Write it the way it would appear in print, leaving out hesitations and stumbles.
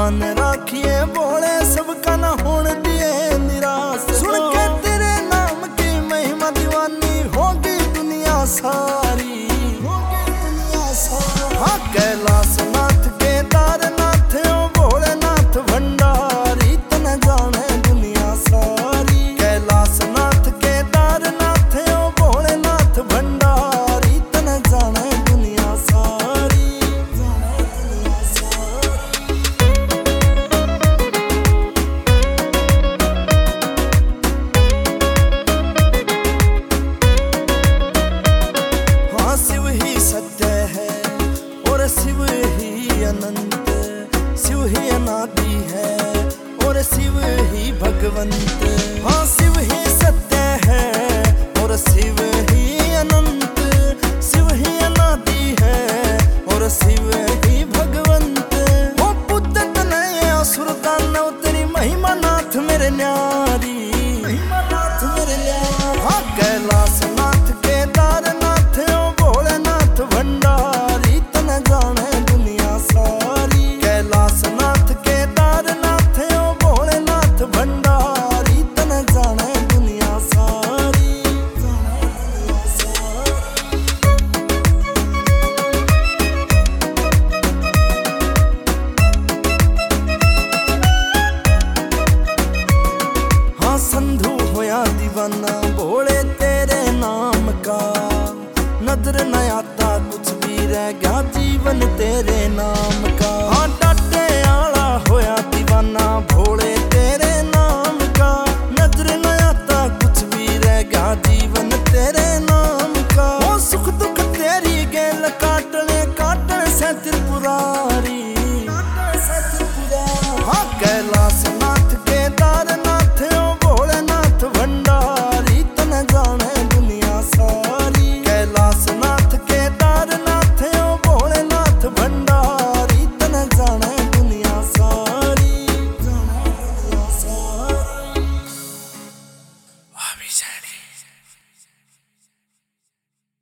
मान राखिए बोले सबका ना होने दिए निराश। सुन के तेरे नाम की महिमा दीवानी होगी दुनिया सारी, होगी दुनिया सारी। हाँ कैलाश नाथ केदारनाथ ओ भोलेनाथ भंडारी तने जाने दुनिया सारी। कैलाश नाथ केदारनाथ ओ भोलेनाथ भंडारी तने जाने दुनिया सारी, जाने दुनिया सारी। हाँ शिव ही सत्य है और शिव ही अनंत, शिव ही अनादि है और शिव ही भगवंत। हाँ शिव ही सत्य है और शिव ही अनंत, शिव ही अनादि है और शिव ही भगवंत।